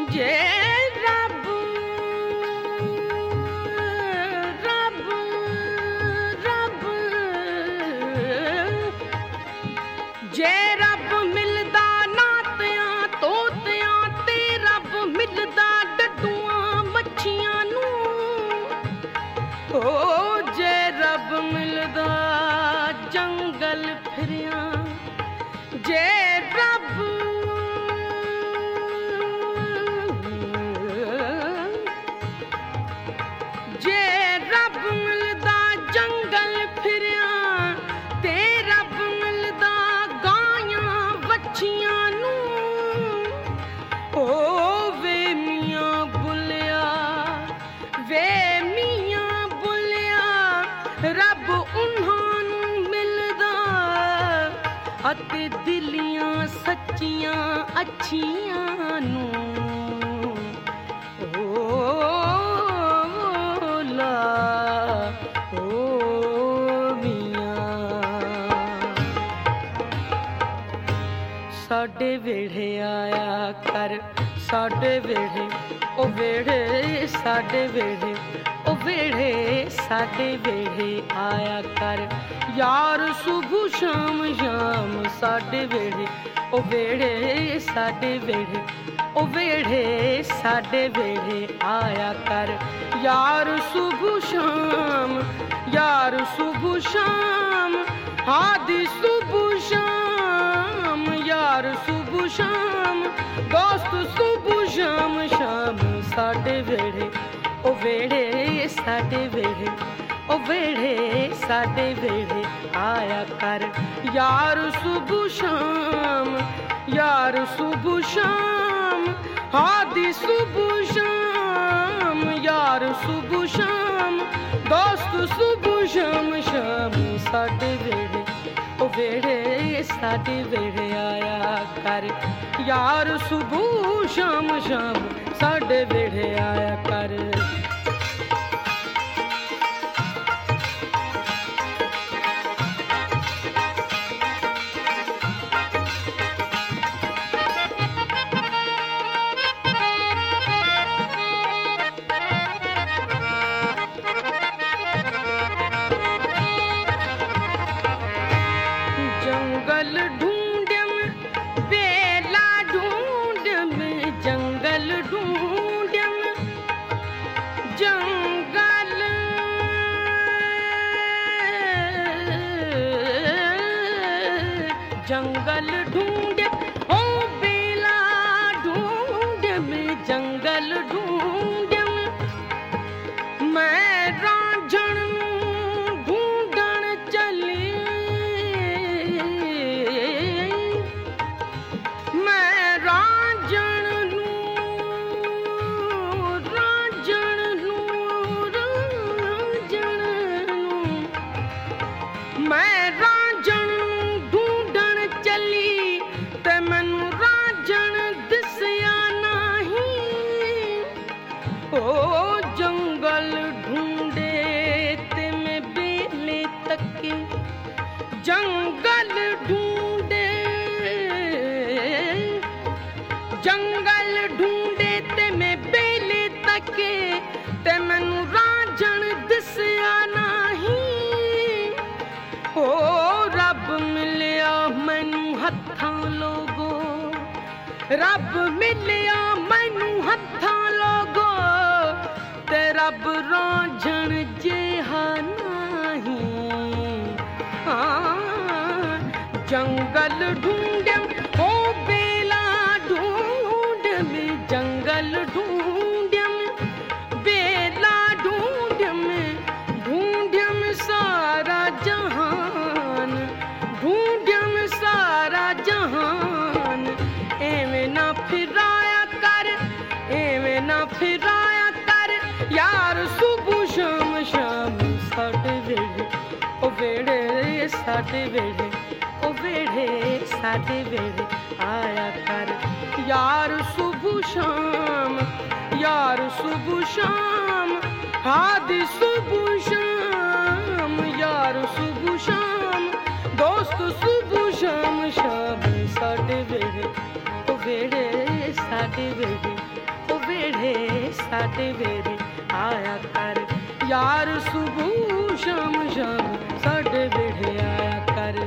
जे रब रब रब जे रब मिलदा नातियां तोतियां ते रब मिलदा डड्डूआं मच्छियां नूं ओ जे रब मिलदा जंगल फिरियां जे रब जे रब मिलदा जंगल फिरियां ते रब मिलदा गायां वच्छियां नूं ओ वे मियां बुलिया वे मियां बुलिया रब उन्हां नूं मिलदा अते दिलियां सच्चियां अच्छियां नूं साडे वेड़े आया कर साडे वेड़े ओ वेड़े साडे वेड़े ओ वेड़े साडे वेड़े आया कर यार सुबह शाम शाम साडे वेड़े ओ वेड़े साडे वेड़े ओ वेड़े साडे वेड़े आया कर यार सुबह शाम हादी सुबह शाम यार सुबह शाम दोस्त सुबह शाम शाम साडे वेड़े ओ वेड़े साडे वेड़े ओ वेड़े साडे वेड़े आया कर यार सुबह शाम हादी सुबह शाम यार सुबह शाम दोस्त सुबह शाम शाम साडे वेड़े ओ वेड़े साडे वेड़े आया कर यार सुबह शाम शाम साडे वेड़े आया कर जंगल ढूंढम बेला ढूंढम जंगल ढूंढम जंगल जंगल ढूंढम ओ बेला ढूंढम जंगल ढूंढम मैं रांझण ढूंढण चली मैं रांझण ढूंढण चली ते मैनू रांझण दिसिया नहीं ओ जंगल ढूंढे ते मैं बेले तके जंगल ढूंढे ते मैं बेले तके ते मैनू रांझण दिसिया नहीं ओ रब मिलिया मैनू हत्थां लोगो रब मिलिया मैनू हत्थां लोगो ते रब रांझण जिहा नहीं जंगल ढूंढम ओ बेला ढूंढम जंगल ढूंढम बेला ढूंढम ढूंढम सारा जहान ढूंढम सारा जहान एवें ना फिराया कर यार सुबह शाम शाम साडे वेड़े ओ वेड़े साडे वेड़े ओ वेड़े साडे वेड़े आया कर यार सुबह शाम हादी सुबह शाम यार सुबह शाम दोस्त सुबह शाम शाम साडे वेड़े ओ वेड़े साडे वेड़े साडे वेड़े आया कर यार सुबह शाम शाम साडे वेड़े आया कर।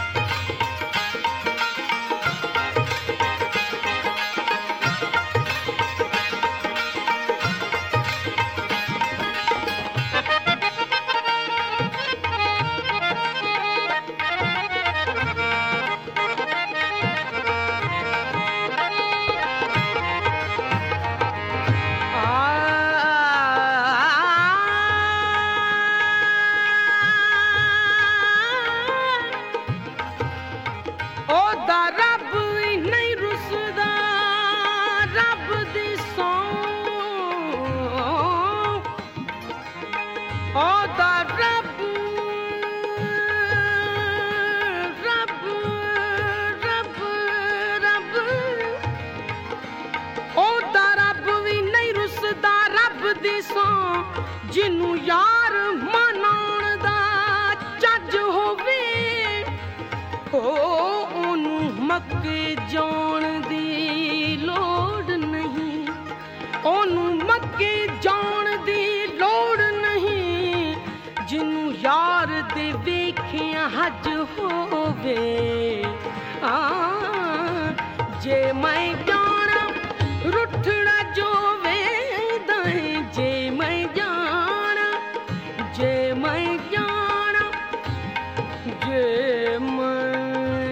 जिन्नू यार मनाउण दा चज होवे ओनू मक्के जाण दी लोड़ नहीं, ओनू मक्के जाण दी लोड़ नहीं। जिन्नू यार दे वेखिया हज होवे जे मैं जाना रुठड़ा जो वेंदा है, जे मैं जाना जे मैं जाना जे मैं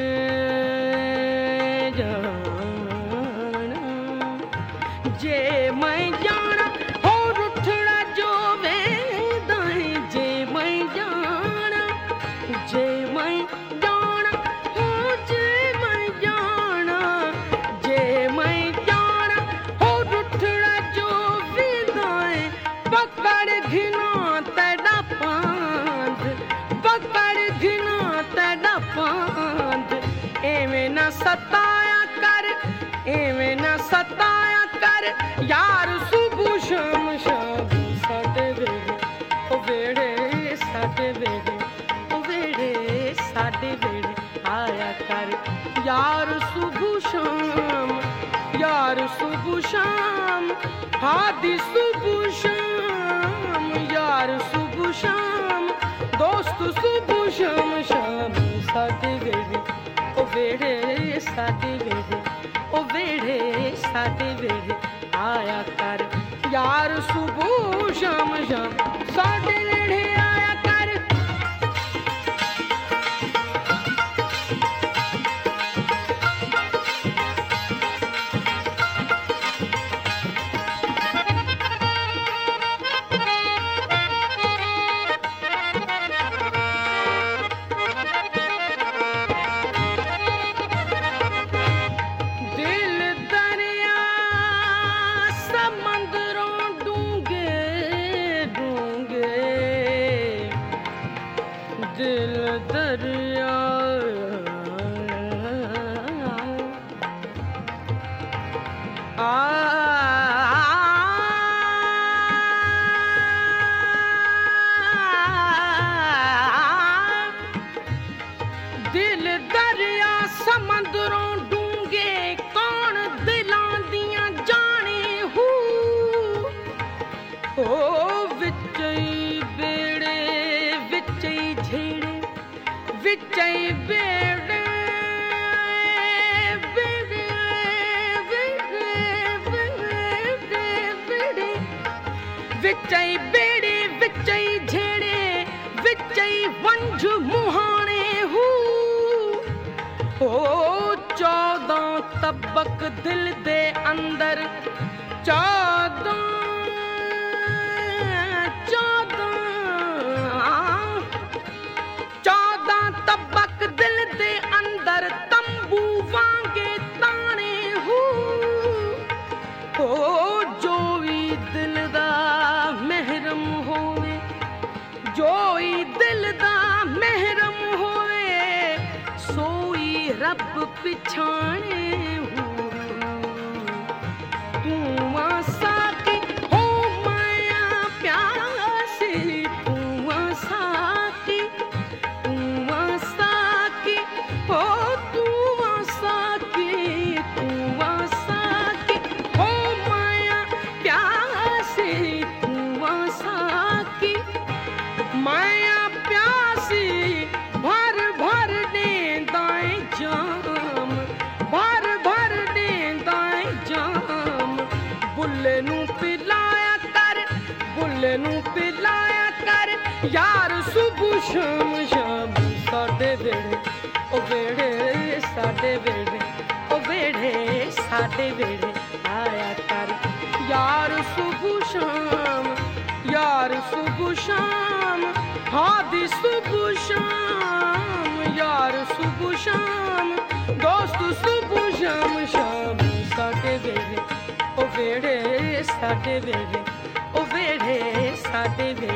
जाना जे मैं जाना हो रुठड़ा जो वेंदा है, जे मैं जाना जे मैं जाना हो जे मैं जाना जे मैं जाना हो रुठड़ा जो वेंदा है। पकड़ घिना तेरा पांध, पकड़ घिना तेरा पांध, एवें ना सताया कर, एवें ना सताया कर यार सुबह शाम शाम साडे वेड़े ओ वेड़े साडे वेड़े ओ वेड़े साडे वेड़े आया कर यार सुबह शाम, यार सुबह शाम हादी सुबह शाम यार सुबह शाम दोस्त सुबह शाम शाम साडे वेड़े ओ वेड़े साडे वेड़े ओ वेड़े साडे वेड़े आया कर यार सुबह शाम शाम साडे वेड़े आया कर। दिल दरिया दिल दरिया समंदरों डूंगे कौन दिलां दियां जाने हू ओ विचई बेड़े विचई झेड़े विचई बेड़े विचई बेड़े विचई झेड़े विचई वंझ मुहाने हू ओ 14 तबक दिल दे अंदर 14 तबक दिल दे अंदर तंबू वांगे ताने हू ओ जो ही दिल दा महरम होवे जो ही दिल दा महरम होवे सोई रब पिछाने हू तू साकी हो माया प्यासी तू साकी हो तू साकी हो माया प्यासी ਕੇਲੇ ਨੂੰ ਪਿਲਾਇਆ ਕਰ ਯਾਰ ਸੁਬਹ ਸ਼ਾਮ ਸ਼ਾਮ ਸਾਡੇ ਵੇੜੇ ਉਹ ਵੇੜੇ ਸਾਡੇ ਵੇੜੇ ਉਹ ਵੇੜੇ ਸਾਡੇ ਵੇੜੇ ਆਇਆ ਕਰ ਯਾਰ ਸੁਬਹ ਸ਼ਾਮ यार सुबह शाम हादी सुबह शाम यार सुबह शाम दोस्त सुबह शाम शाम साडे वेड़े ओ वेड़े साडे वेड़े ओ वेड़े साडे वेड़े